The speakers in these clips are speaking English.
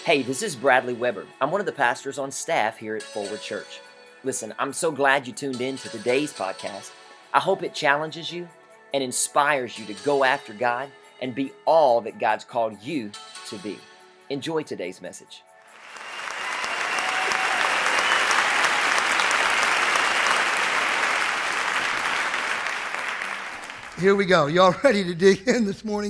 Hey, this is Bradley Weber. I'm one of the pastors on staff here at Forward Church. Listen, I'm so glad you tuned in to today's podcast. I hope it challenges you and inspires you to go after God and be all that God's called you to be. Enjoy today's message. Here we go. Y'all ready to dig in this morning?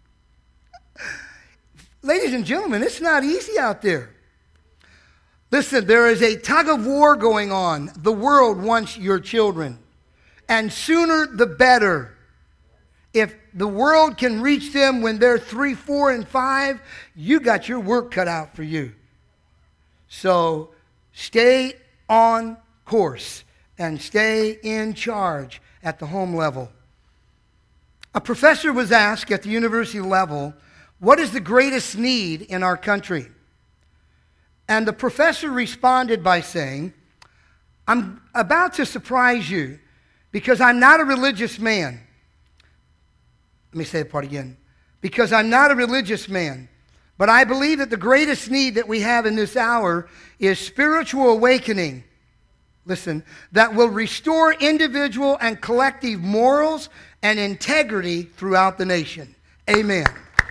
Ladies and gentlemen, it's not easy out there. Listen, there is a tug of war going on. The world wants your children. And sooner the better. If the world can reach them when they're 3, 4, and 5, you got your work cut out for you. So stay on course and stay in charge at the home level. A professor was asked at the university level, what is the greatest need in our country? And the professor responded by saying, I'm about to surprise you because I'm not a religious man. Let me say that part again. Because I'm not a religious man, but I believe that the greatest need that we have in this hour is spiritual awakening. Listen, that will restore individual and collective morals and integrity throughout the nation. Amen.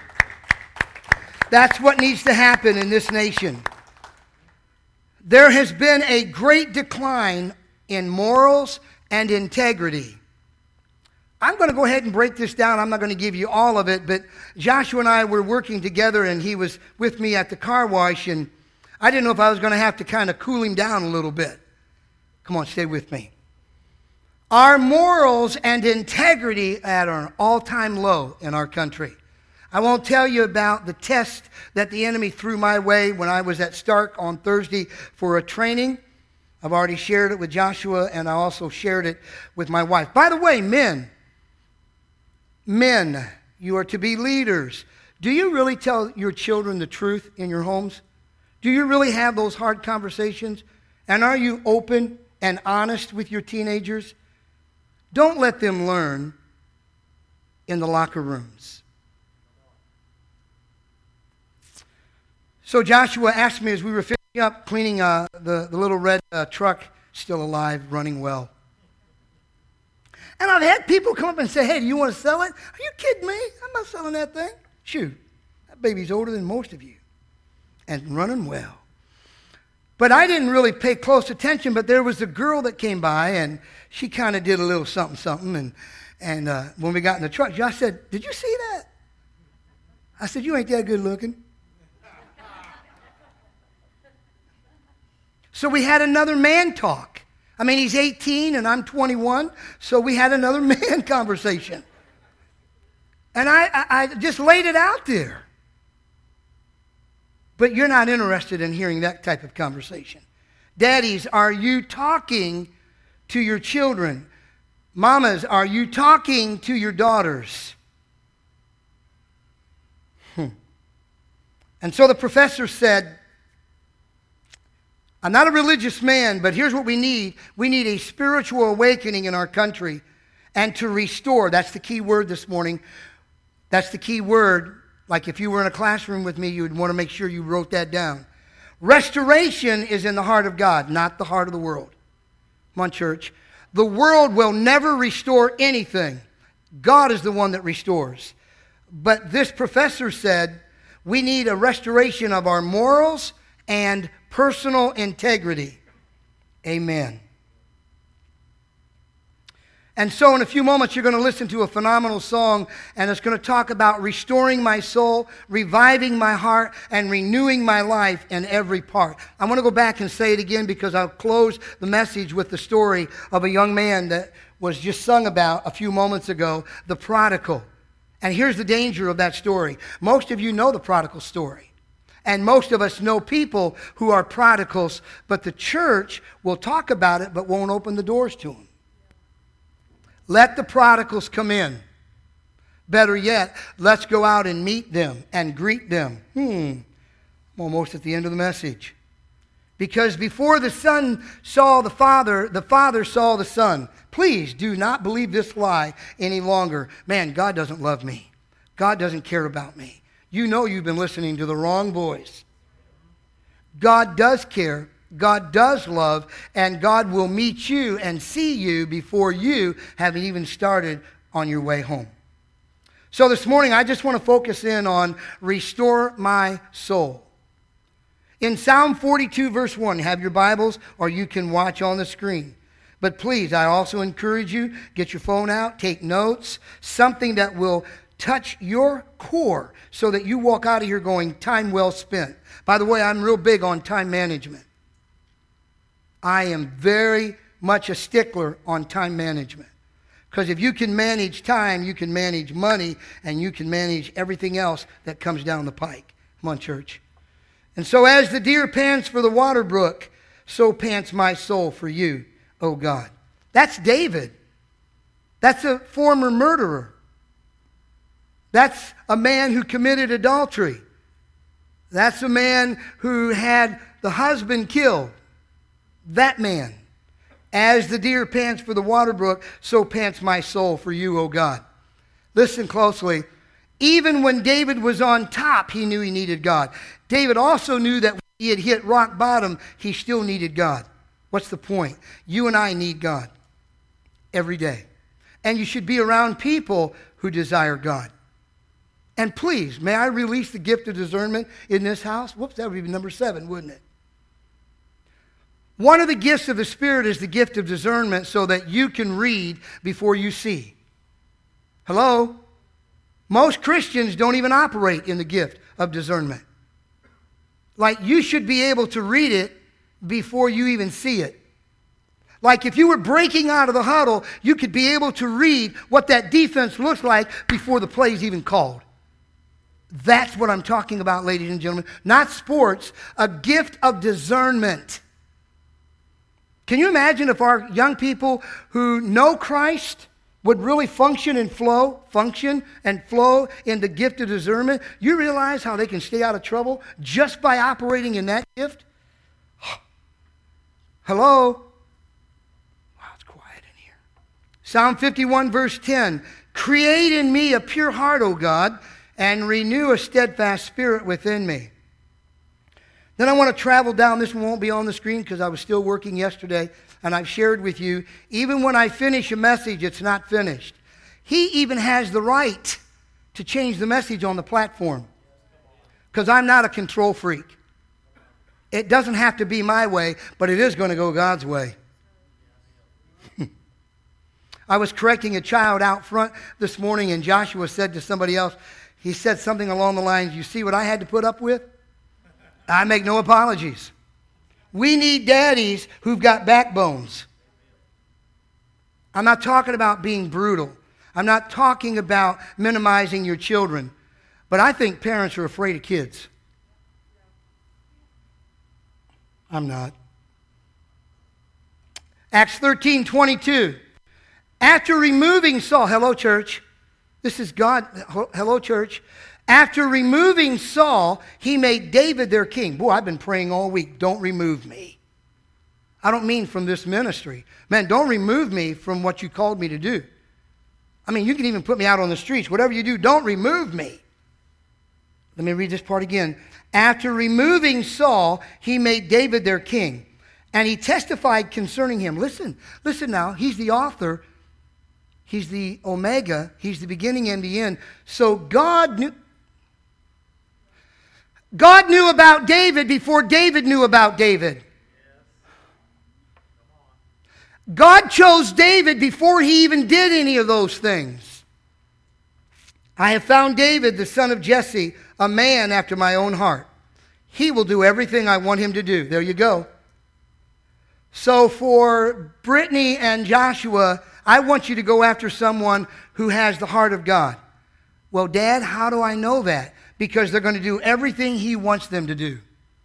That's what needs to happen in this nation. There has been a great decline in morals and integrity. I'm going to go ahead and break this down. I'm not going to give you all of it, but Joshua and I were working together, and he was with me at the car wash, and I didn't know if I was going to have to kind of cool him down a little bit. Come on, stay with me. Our morals and integrity are at an all-time low in our country. I won't tell you about the test that the enemy threw my way when I was at Stark on Thursday for a training. I've already shared it with Joshua, and I also shared it with my wife. By the way, men, you are to be leaders. Do you really tell your children the truth in your homes? Do you really have those hard conversations? And are you open and honest with your teenagers? Don't let them learn in the locker rooms. So Joshua asked me as we were finishing up, cleaning the little red truck, still alive, running well. And I've had people come up and say, hey, do you want to sell it? Are you kidding me? I'm not selling that thing. Shoot, that baby's older than most of you and running well. But I didn't really pay close attention, but there was a girl that came by, and she kind of did a little something. And when we got in the truck, Josh said, did you see that? I said, you ain't that good looking. So we had another man talk. I mean, he's 18 and I'm 21, so we had another man conversation. And I just laid it out there. But you're not interested in hearing that type of conversation. Daddies, are you talking to your children? Mamas, are you talking to your daughters? And so the professor said, I'm not a religious man, but here's what we need. We need a spiritual awakening in our country and to restore. That's the key word this morning. That's the key word. Like if you were in a classroom with me, you would want to make sure you wrote that down. Restoration is in the heart of God, not the heart of the world. Come on, church. The world will never restore anything. God is the one that restores. But this professor said we need a restoration of our morals and personal integrity. Amen. And so in a few moments, you're going to listen to a phenomenal song, and it's going to talk about restoring my soul, reviving my heart, and renewing my life in every part. I want to go back and say it again because I'll close the message with the story of a young man that was just sung about a few moments ago, the prodigal. And here's the danger of that story. Most of you know the prodigal story. And most of us know people who are prodigals, but the church will talk about it but won't open the doors to them. Let the prodigals come in. Better yet, let's go out and meet them and greet them. I'm almost at the end of the message. Because before the Son saw the Father saw the Son. Please do not believe this lie any longer. Man, God doesn't love me. God doesn't care about me. You know you've been listening to the wrong voice. God does care, God does love, and God will meet you and see you before you have even started on your way home. So this morning, I just want to focus in on restore my soul. In Psalm 42, verse 1, have your Bibles, or you can watch on the screen. But please, I also encourage you, get your phone out, take notes, something that will touch your core so that you walk out of here going, time well spent. By the way, I'm real big on time management. I am very much a stickler on time management. Because if you can manage time, you can manage money, and you can manage everything else that comes down the pike. Come on, church. And so as the deer pants for the water brook, so pants my soul for you, O God. That's David. That's a former murderer. That's a man who committed adultery. That's a man who had the husband killed. That man. As the deer pants for the water brook, so pants my soul for you, O God. Listen closely. Even when David was on top, he knew he needed God. David also knew that when he had hit rock bottom, he still needed God. What's the point? You and I need God every day. And you should be around people who desire God. And please, may I release the gift of discernment in this house? Whoops, that would be number 7, wouldn't it? One of the gifts of the Spirit is the gift of discernment so that you can read before you see. Hello? Most Christians don't even operate in the gift of discernment. Like, you should be able to read it before you even see it. Like, if you were breaking out of the huddle, you could be able to read what that defense looks like before the play is even called. That's what I'm talking about, ladies and gentlemen. Not sports, a gift of discernment. Can you imagine if our young people who know Christ would really function and flow in the gift of discernment? You realize how they can stay out of trouble just by operating in that gift? Hello? Wow, it's quiet in here. Psalm 51, verse 10. Create in me a pure heart, O God, and renew a steadfast spirit within me. Then I want to travel down. This one won't be on the screen because I was still working yesterday, and I've shared with you, even when I finish a message, it's not finished. He even has the right to change the message on the platform because I'm not a control freak. It doesn't have to be my way, but it is going to go God's way. I was correcting a child out front this morning, and Joshua said to somebody else, he said something along the lines, you see what I had to put up with? I make no apologies. We need daddies who've got backbones. I'm not talking about being brutal. I'm not talking about minimizing your children. But I think parents are afraid of kids. I'm not. Acts 13:22. After removing Saul, hello church. This is God. Hello church. After removing Saul, he made David their king. Boy, I've been praying all week. Don't remove me. I don't mean from this ministry. Man, don't remove me from what you called me to do. I mean, you can even put me out on the streets. Whatever you do, don't remove me. Let me read this part again. After removing Saul, he made David their king. And he testified concerning him. Listen now. He's the author. He's the Omega. He's the beginning and the end. So God knew about David before David knew about David. God chose David before he even did any of those things. I have found David, the son of Jesse, a man after my own heart. He will do everything I want him to do. There you go. So for Brittany and Joshua, I want you to go after someone who has the heart of God. Well, Dad, how do I know that? Because they're going to do everything he wants them to do.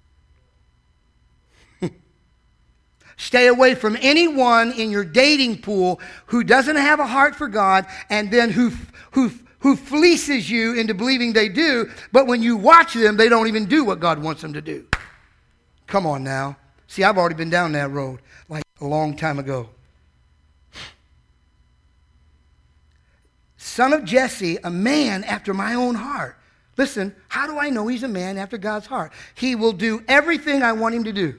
Stay away from anyone in your dating pool who doesn't have a heart for God and then who fleeces you into believing they do, but when you watch them, they don't even do what God wants them to do. Come on now. See, I've already been down that road like a long time ago. Son of Jesse, a man after my own heart. Listen, how do I know he's a man after God's heart? He will do everything I want him to do.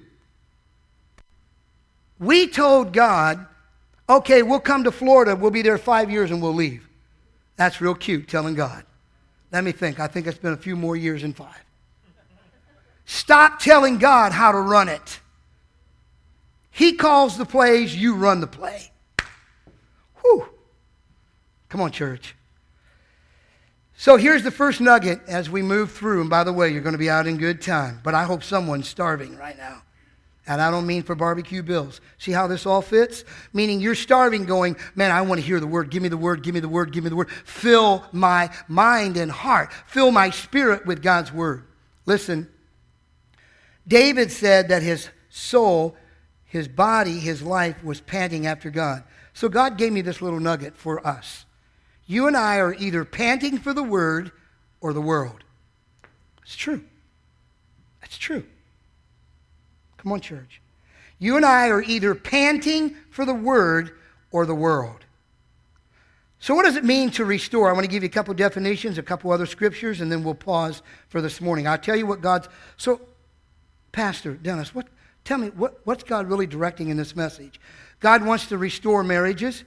We told God, okay, we'll come to Florida. We'll be there 5 years and we'll leave. That's real cute, telling God. Let me think. I think it's been a few more years than 5. Stop telling God how to run it. He calls the plays, you run the play. Whew. Come on, church. So here's the first nugget as we move through. And by the way, you're going to be out in good time. But I hope someone's starving right now. And I don't mean for barbecue bills. See how this all fits? Meaning you're starving going, man, I want to hear the word. Give me the word, give me the word, give me the word. Fill my mind and heart. Fill my spirit with God's word. Listen, David said that his soul, his body, his life was panting after God. So God gave me this little nugget for us. You and I are either panting for the word or the world. It's true. That's true. Come on, church. You and I are either panting for the word or the world. So what does it mean to restore? I want to give you a couple definitions, a couple other scriptures, and then we'll pause for this morning. I'll tell you what God's... So, Pastor Dennis, tell me, what's God really directing in this message? God wants to restore marriages.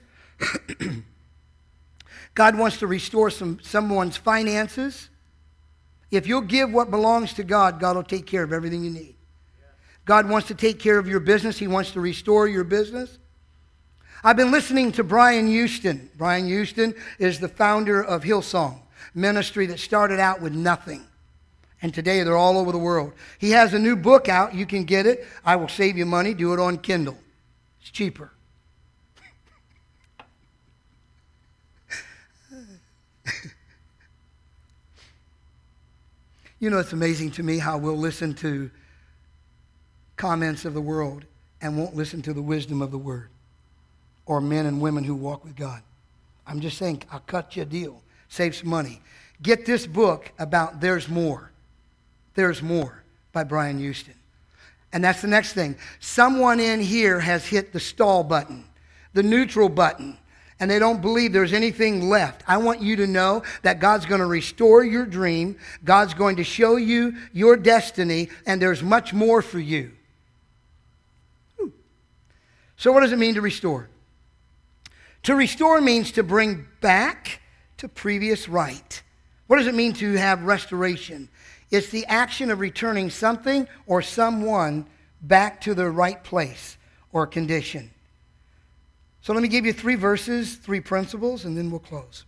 God wants to restore someone's finances. If you'll give what belongs to God, God will take care of everything you need. God wants to take care of your business. He wants to restore your business. I've been listening to Brian Houston. Brian Houston is the founder of Hillsong Ministry that started out with nothing. And today they're all over the world. He has a new book out. You can get it. I Will Save You Money. Do it on Kindle. It's cheaper. You know, it's amazing to me how we'll listen to comments of the world and won't listen to the wisdom of the word or men and women who walk with God. I'm just saying, I'll cut you a deal. Save some money. Get this book about There's More. There's More by Brian Houston. And that's the next thing. Someone in here has hit the stall button, the neutral button, and they don't believe there's anything left. I want you to know that God's going to restore your dream. God's going to show you your destiny, and there's much more for you. So what does it mean to restore? To restore means to bring back to previous right. What does it mean to have restoration? It's the action of returning something or someone back to the right place or condition. So let me give you 3 verses, 3 principles, and then we'll close.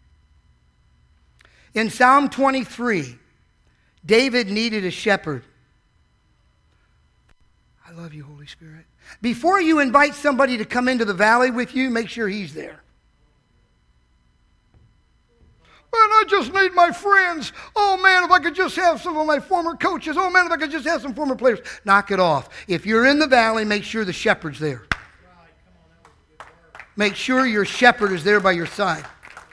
In Psalm 23, David needed a shepherd. I love you, Holy Spirit. Before you invite somebody to come into the valley with you, make sure he's there. Man, I just need my friends. Oh, man, if I could just have some of my former coaches. Oh, man, if I could just have some former players. Knock it off. If you're in the valley, make sure the shepherd's there. Make sure your shepherd is there by your side.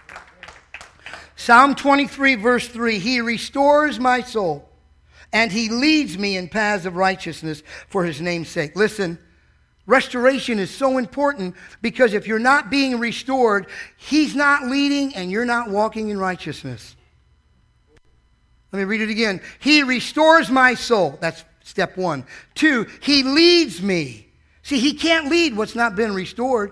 Psalm 23, verse 3, He restores my soul, and He leads me in paths of righteousness for His name's sake. Listen, restoration is so important because if you're not being restored, He's not leading and you're not walking in righteousness. Let me read it again. He restores my soul. That's step 1. 2, He leads me. See, He can't lead what's not been restored.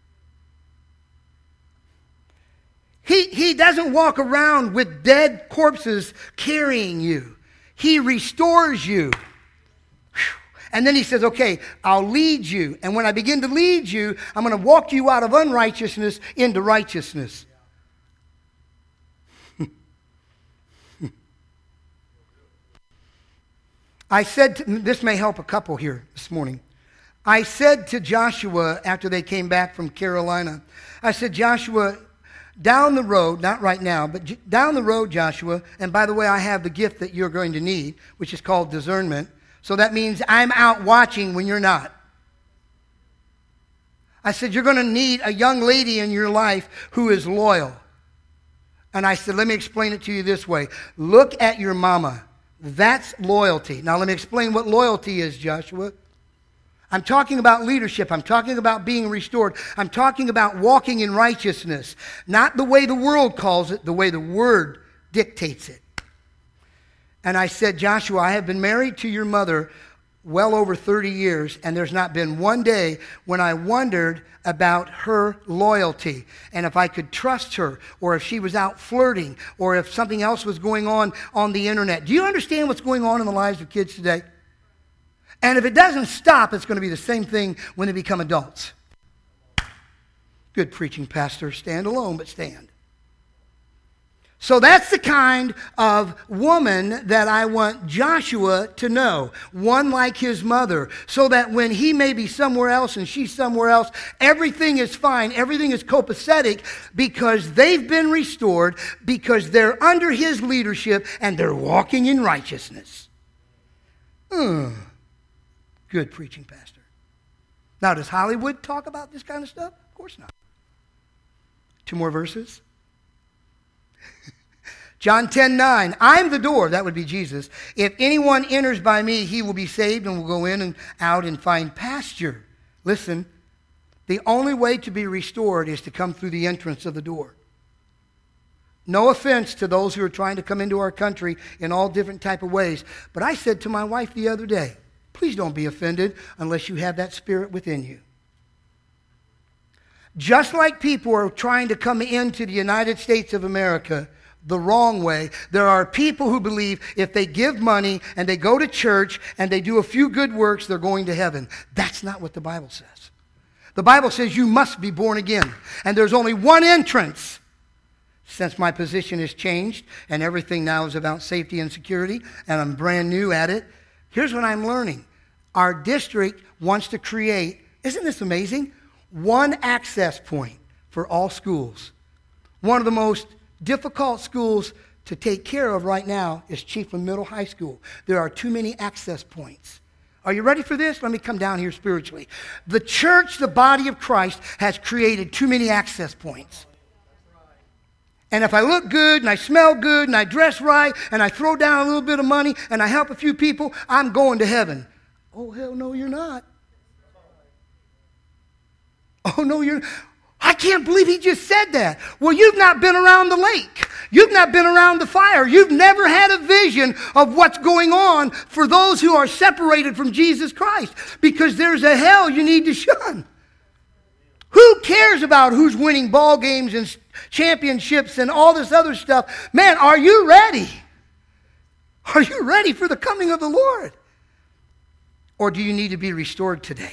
He doesn't walk around with dead corpses carrying you. He restores you. And then he says, okay, I'll lead you. And when I begin to lead you, I'm going to walk you out of unrighteousness into righteousness. I said, this may help a couple here this morning. I said to Joshua after they came back from Carolina, I said, Joshua, down the road, not right now, but down the road, Joshua, and by the way, I have the gift that you're going to need, which is called discernment. So that means I'm out watching when you're not. I said, you're going to need a young lady in your life who is loyal. And I said, let me explain it to you this way. Look at your mama. That's loyalty. Now let me explain what loyalty is, Joshua. I'm talking about leadership. I'm talking about being restored. I'm talking about walking in righteousness. Not the way the world calls it, the way the Word dictates it. And I said, Joshua, I have been married to your mother well over 30 years, and there's not been one day when I wondered about her loyalty and if I could trust her, or if she was out flirting, or if something else was going on the internet. Do you understand what's going on in the lives of kids today? And if it doesn't stop, it's going to be the same thing when they become adults. Good preaching, Pastor. Stand alone, but stand. So that's the kind of woman that I want Joshua to know. One like his mother, so that when he may be somewhere else and she's somewhere else, everything is fine, everything is copacetic, because they've been restored, because they're under his leadership and they're walking in righteousness. Good preaching, Pastor. Now, does Hollywood talk about this kind of stuff? Of course not. 2 more verses. John 10:9, I'm the door, that would be Jesus. If anyone enters by me, he will be saved and will go in and out and find pasture. Listen, the only way to be restored is to come through the entrance of the door. No offense to those who are trying to come into our country in all different type of ways. But I said to my wife the other day, please don't be offended unless you have that spirit within you. Just like people are trying to come into the United States of America the wrong way, there are people who believe if they give money and they go to church and they do a few good works, they're going to heaven. That's not what the Bible says. The Bible says you must be born again. And there's only one entrance. Since my position has changed and everything now is about safety and security, and I'm brand new at it, here's what I'm learning. Our district wants to create, isn't this amazing? One access point for all schools. One of the most difficult schools to take care of right now is Chiefland Middle High School. There are too many access points. Are you ready for this? Let me come down here spiritually. The church, the body of Christ, has created too many access points. And if I look good and I smell good and I dress right and I throw down a little bit of money and I help a few people, I'm going to heaven. Oh, hell no, you're not. Oh, no, you're not. I can't believe he just said that. Well, you've not been around the lake. You've not been around the fire. You've never had a vision of what's going on for those who are separated from Jesus Christ, because there's a hell you need to shun. Who cares about who's winning ball games and championships and all this other stuff? Man, are you ready? Are you ready for the coming of the Lord? Or do you need to be restored today?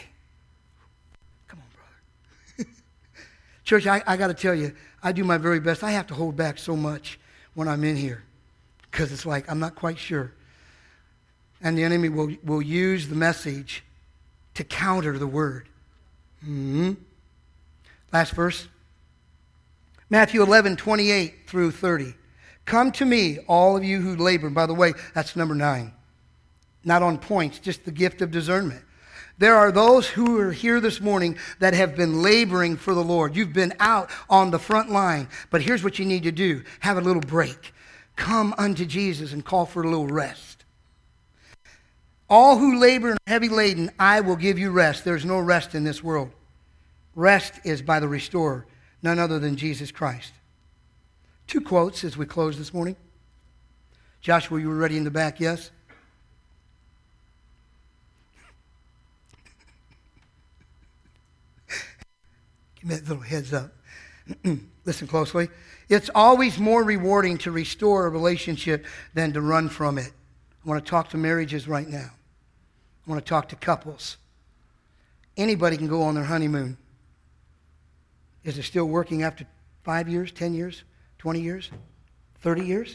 Church, I got to tell you, I do my very best. I have to hold back so much when I'm in here because it's like I'm not quite sure. And the enemy will use the message to counter the word. Last verse. Matthew 11:28 through 30. Come to me, all of you who labor. By the way, that's number 9. Not on points, just the gift of discernment. There are those who are here this morning that have been laboring for the Lord. You've been out on the front line. But here's what you need to do. Have a little break. Come unto Jesus and call for a little rest. All who labor and are heavy laden, I will give you rest. There's no rest in this world. Rest is by the restorer, none other than Jesus Christ. 2 quotes as we close this morning. Joshua, you were ready in the back, yes? Give me that little heads up. Listen closely. It's always more rewarding to restore a relationship than to run from it. I want to talk to marriages right now. I want to talk to couples. Anybody can go on their honeymoon. Is it still working after 5 years, 10 years, 20 years, 30 years?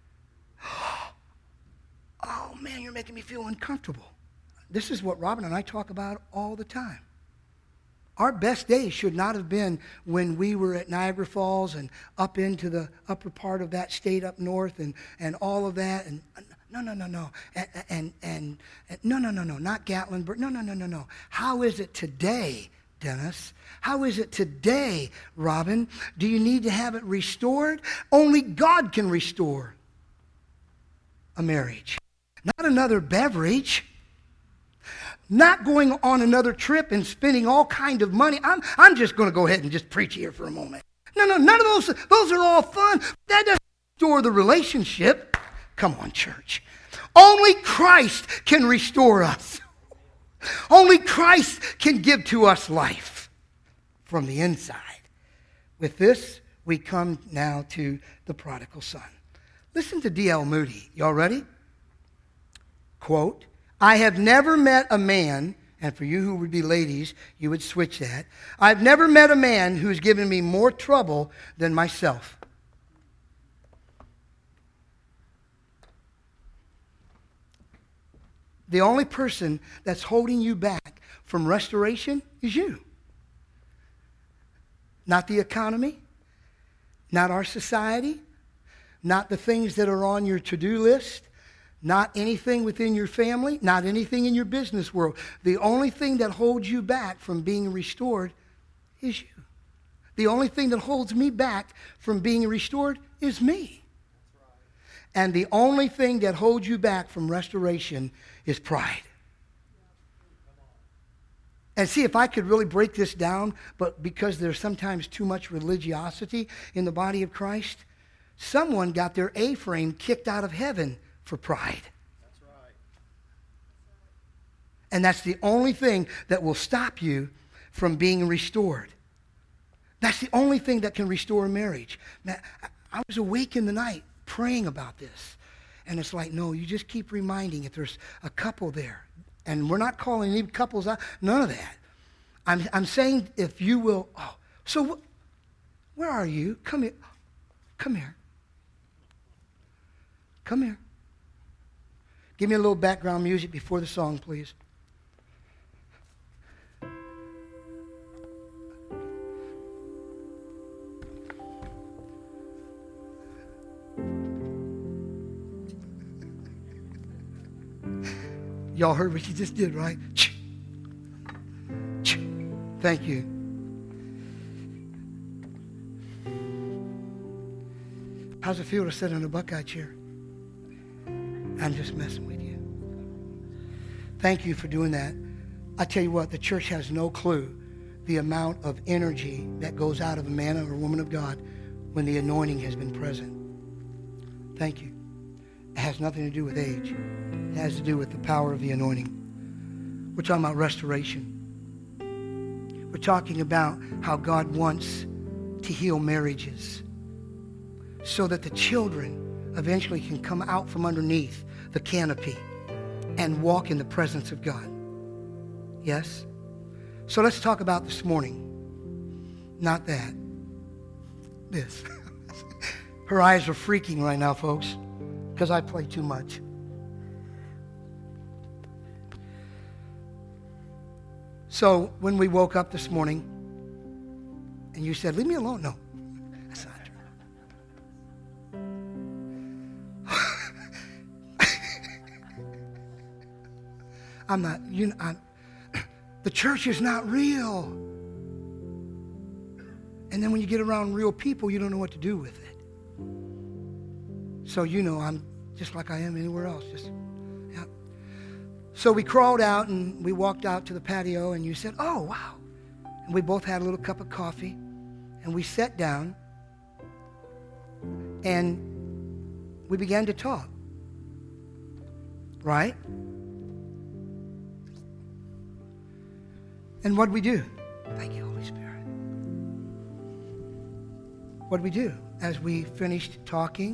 Oh, man, you're making me feel uncomfortable. This is what Robin and I talk about all the time. Our best days should not have been when we were at Niagara Falls and up into the upper part of that state up north and all of that. And no. And no, not Gatlinburg. No. How is it today, Dennis? How is it today, Robin? Do you need to have it restored? Only God can restore a marriage. Not another beverage. Not going on another trip and spending all kind of money. I'm just going to go ahead and just preach here for a moment. No, none of those are all fun. That doesn't restore the relationship. Come on, church. Only Christ can restore us. Only Christ can give to us life from the inside. With this, we come now to the prodigal son. Listen to D.L. Moody. Y'all ready? Quote, I have never met a man, and for you who would be ladies, you would switch that. I've never met a man who's given me more trouble than myself. The only person that's holding you back from restoration is you. Not the economy, not our society, not the things that are on your to-do list, not anything within your family, not anything in your business world. The only thing that holds you back from being restored is you. The only thing that holds me back from being restored is me. And the only thing that holds you back from restoration is pride. And see, if I could really break this down, but because there's sometimes too much religiosity in the body of Christ, someone got their A-frame kicked out of heaven for pride. That's right. And that's the only thing that will stop you from being restored. That's the only thing that can restore a marriage. Man, I was awake in the night praying about this. And it's like, no, you just keep reminding if there's a couple there. And we're not calling any couples out. None of that. I'm saying if you will. Oh, so where are you? Come here. Come here. Come here. Give me a little background music before the song, please. Y'all heard what she just did, right? Thank you. How's it feel to sit in a Buckeye chair? I'm just messing with you. Thank you for doing that. I tell you what, the church has no clue the amount of energy that goes out of a man or a woman of God when the anointing has been present. Thank you. It has nothing to do with age. It has to do with the power of the anointing. We're talking about restoration. We're talking about how God wants to heal marriages so that the children eventually can come out from underneath the canopy and walk in the presence of God. Yes? So let's talk about this morning. Not that. This. Her eyes are freaking right now, folks, because I play too much. So when we woke up this morning and you said, leave me alone. No, that's not true. I'm not, the church is not real. And then when you get around real people, you don't know what to do with it. So I'm just like I am anywhere else. Yeah. So we crawled out and we walked out to the patio and you said, oh, wow. And we both had a little cup of coffee and we sat down and we began to talk. Right? And what'd we do? Thank you, Holy Spirit. What'd we do as we finished talking?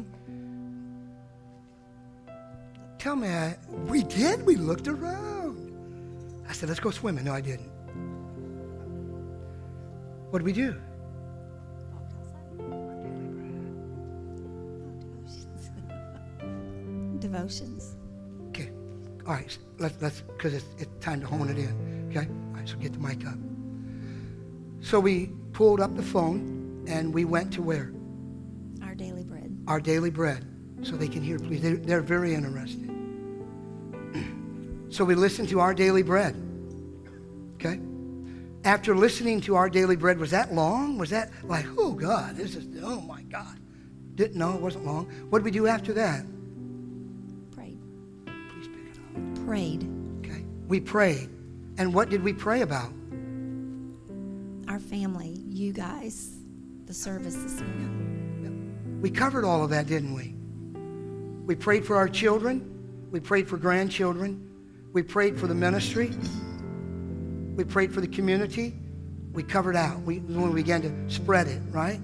Tell me, we did? We looked around. I said, let's go swimming. No, I didn't. What did we do? Devotions. Okay. All right. Let's because it's time to hone it in. Okay? All right, so get the mic up. So we pulled up the phone and we went to where? Our Daily Bread. Our Daily Bread. So they can hear, please. They're very interested. So we listened to Our Daily Bread. Okay? After listening to Our Daily Bread, was that long? Was that like, oh, God, oh, my God. No, it wasn't long. What did we do after that? Prayed. Please pick it up. Prayed. Okay? We prayed. And what did we pray about? Our family, you guys, the service this morning. We covered all of that, didn't we? We prayed for our children. We prayed for grandchildren. We prayed for the ministry. We prayed for the community. We covered out. When we began to spread it, right?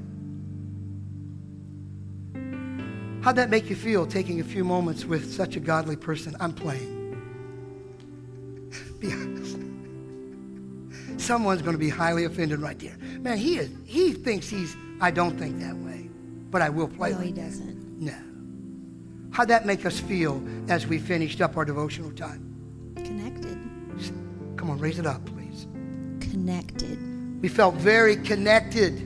How'd that make you feel, taking a few moments with such a godly person? I'm playing. Be honest. Someone's going to be highly offended right there. Man, he thinks I don't think that way, but I will play No, like he that. doesn't. No. How'd that make us feel as we finished up our devotional time? Connected. Come on, raise it up, please. Connected. We felt very connected.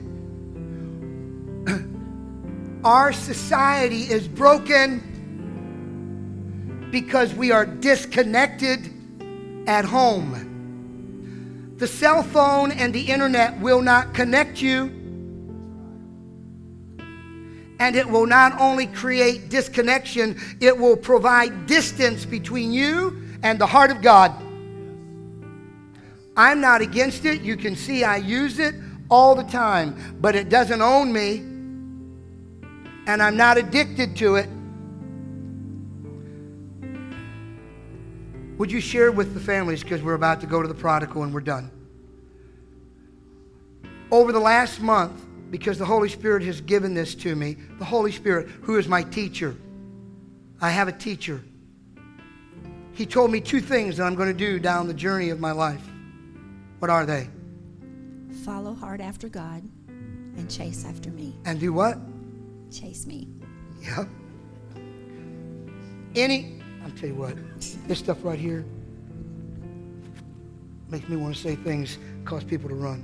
Our society is broken because we are disconnected at home. The cell phone and the internet will not connect you. And it will not only create disconnection, it will provide distance between you and the heart of God. I'm not against it. You can see I use it all the time, but it doesn't own me, and I'm not addicted to it. Would you share with the families, because we're about to go to the prodigal and we're done. Over the last month, because the Holy Spirit has given this to me, the Holy Spirit, who is my teacher. I have a teacher. He told me 2 things that I'm going to do down the journey of my life. What are they? Follow hard after God and chase after me. And do what? Chase me. Yep. I'll tell you what, this stuff right here makes me want to say things, cause people to run.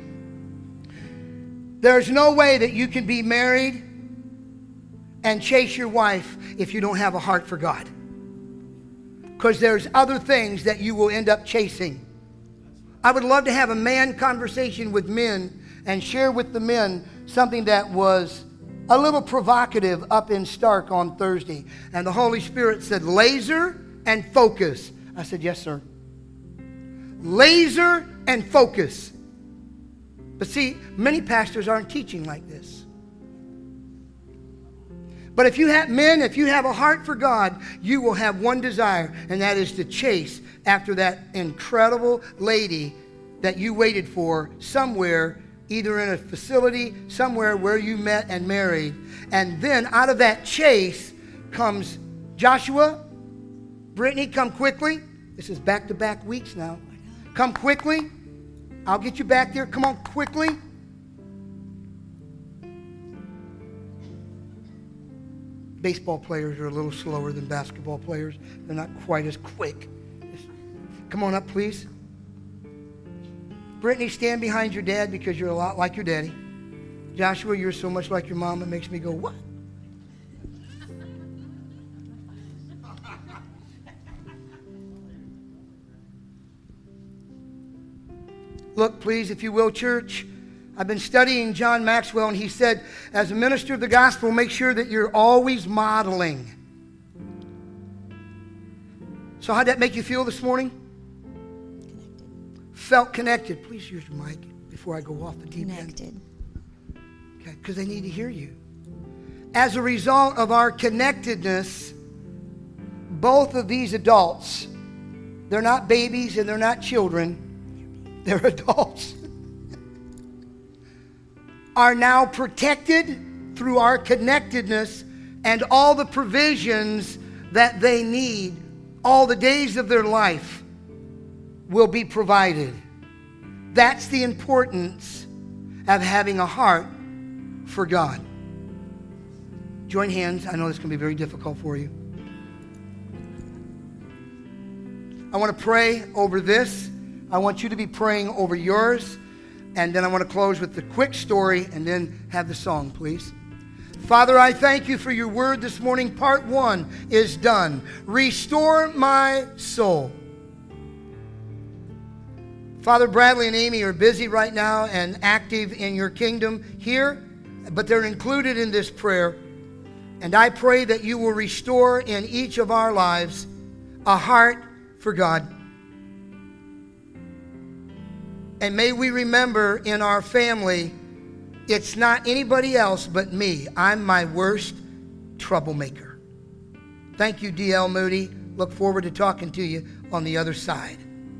There's no way that you can be married and chase your wife if you don't have a heart for God. Because there's other things that you will end up chasing. I would love to have a man conversation with men and share with the men something that was a little provocative up in Stark on Thursday. And the Holy Spirit said, laser and focus. I said, yes, sir. Laser and focus. But see, many pastors aren't teaching like this. But if you have men, if you have a heart for God, you will have one desire, and that is to chase after that incredible lady that you waited for somewhere, either in a facility, somewhere where you met and married. And then out of that chase comes Joshua, Brittany, come quickly. This is back-to-back weeks now. Come quickly. I'll get you back there. Come on, quickly. Baseball players are a little slower than basketball players. They're not quite as quick. Come on up, please. Brittany, stand behind your dad because you're a lot like your daddy. Joshua, you're so much like your mom, it makes me go, what? Look, please, if you will, church. I've been studying John Maxwell, and he said, as a minister of the gospel, make sure that you're always modeling. So how'd that make you feel this morning? Connected. Felt connected. Please use your mic before I go off the deep end. Connected. Okay, because they need to hear you. As a result of our connectedness, both of these adults, they're not babies and they're not children, they're adults, are now protected through our connectedness and all the provisions that they need all the days of their life will be provided. That's the importance of having a heart for God. Join hands. I know this can be very difficult for you. I want to pray over this. I want you to be praying over yours. And then I want to close with the quick story and then have the song, please. Father, I thank you for your word this morning. Part 1 is done. Restore my soul. Father, Bradley and Amy are busy right now and active in your kingdom here, but they're included in this prayer. And I pray that you will restore in each of our lives a heart for God. And may we remember in our family, it's not anybody else but me. I'm my worst troublemaker. Thank you, D.L. Moody, Look forward to talking to you on the other side.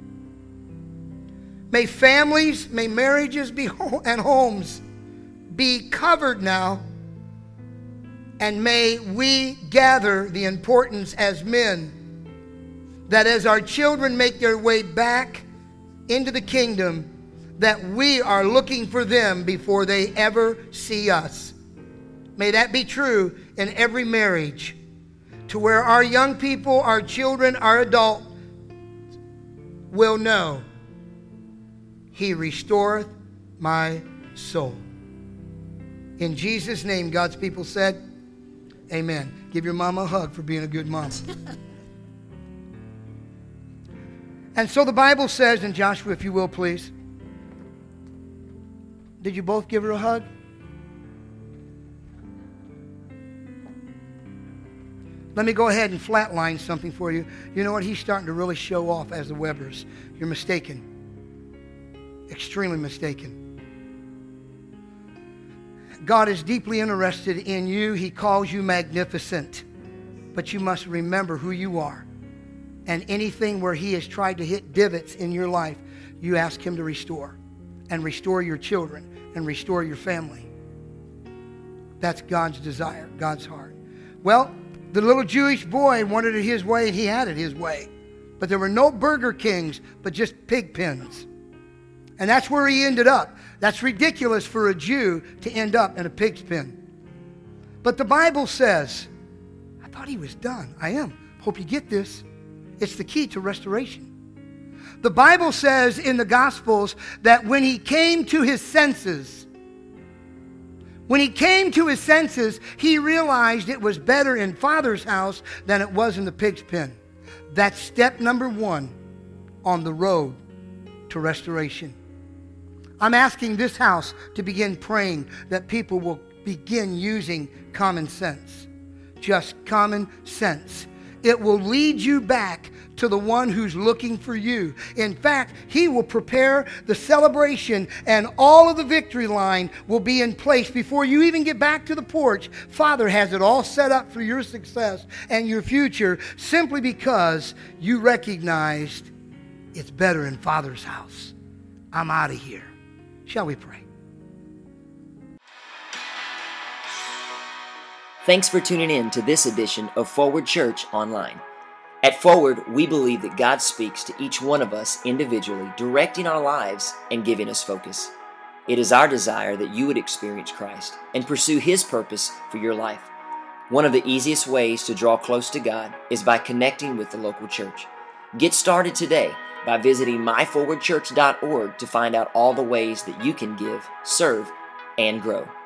May families, may marriages and homes be covered now. And may we gather the importance as men that as our children make their way back into the kingdom, that we are looking for them before they ever see us. May that be true in every marriage, to where our young people, our children, our adults will know, He restoreth my soul. In Jesus' name, God's people said, amen. Give your mama a hug for being a good mom. And so the Bible says, and Joshua, if you will, please. Did you both give her a hug? Let me go ahead and flatline something for you. You know what? He's starting to really show off as the Webbers. You're mistaken. Extremely mistaken. God is deeply interested in you. He calls you magnificent. But you must remember who you are. And anything where He has tried to hit divots in your life, you ask Him to restore. And restore your children. And restore your family. That's God's desire, God's heart. Well, the little Jewish boy wanted it his way, and he had it his way. But there were no Burger Kings, but just pig pens. And that's where he ended up. That's ridiculous for a Jew to end up in a pig's pen. But the Bible says, I thought he was done. I am. Hope you get this. It's the key to restoration. The Bible says in the Gospels that when he came to his senses, he realized it was better in Father's house than it was in the pig's pen. That's step number 1 on the road to restoration. I'm asking this house to begin praying that people will begin using common sense. Just common sense. It will lead you back to the one who's looking for you. In fact, He will prepare the celebration, and all of the victory line will be in place before you even get back to the porch. Father has it all set up for your success and your future, simply because you recognized it's better in Father's house. I'm out of here. Shall we pray? Thanks for tuning in to this edition of Forward Church Online. At Forward, we believe that God speaks to each one of us individually, directing our lives and giving us focus. It is our desire that you would experience Christ and pursue His purpose for your life. One of the easiest ways to draw close to God is by connecting with the local church. Get started today by visiting myforwardchurch.org to find out all the ways that you can give, serve, and grow.